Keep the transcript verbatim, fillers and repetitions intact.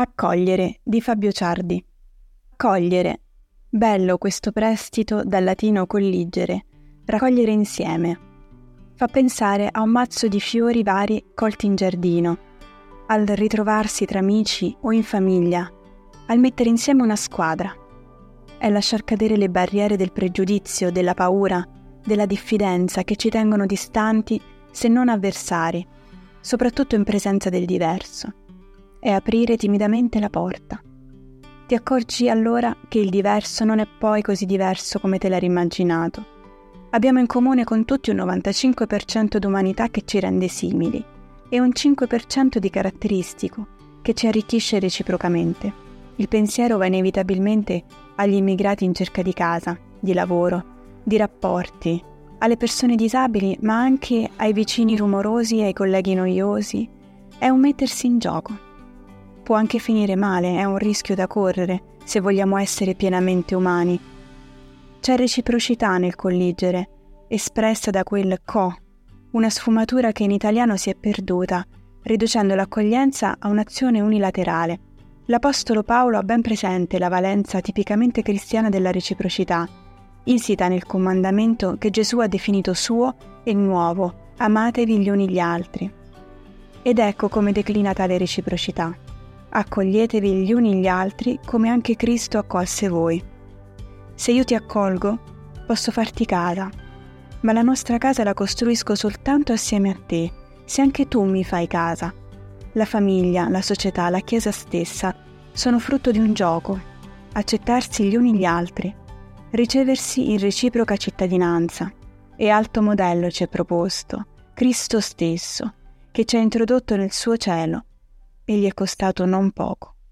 Accogliere di Fabio Ciardi. Accogliere. Bello questo prestito dal latino colligere, raccogliere insieme. Fa pensare a un mazzo di fiori vari colti in giardino, al ritrovarsi tra amici o in famiglia, al mettere insieme una squadra. È lasciar cadere le barriere del pregiudizio, della paura, della diffidenza che ci tengono distanti se non avversari, soprattutto in presenza del diverso. È aprire timidamente la porta. Ti accorgi allora che il diverso non è poi così diverso come te l'eri immaginato. Abbiamo in comune con tutti un novantacinque per cento d'umanità che ci rende simili e un cinque per cento di caratteristico che ci arricchisce reciprocamente. Il pensiero va inevitabilmente agli immigrati in cerca di casa, di lavoro, di rapporti, alle persone disabili, ma anche ai vicini rumorosi e ai colleghi noiosi. È un mettersi in gioco. Può anche finire male, è un rischio da correre se vogliamo essere pienamente umani. C'è reciprocità nel colligere, espressa da quel co, una sfumatura che in italiano si è perduta, riducendo l'accoglienza a un'azione unilaterale. L'Apostolo Paolo ha ben presente la valenza tipicamente cristiana della reciprocità, insita nel comandamento che Gesù ha definito suo e nuovo: amatevi gli uni gli altri. Ed ecco come declina tale reciprocità: accoglietevi gli uni gli altri come anche Cristo accolse voi. Se io ti accolgo, posso farti casa, ma la nostra casa la costruisco soltanto assieme a te, se anche tu mi fai casa. La famiglia, la società, la Chiesa stessa sono frutto di un gioco: accettarsi gli uni gli altri, riceversi in reciproca cittadinanza. E alto modello ci è proposto, Cristo stesso, che ci ha introdotto nel suo cielo, e gli è costato non poco.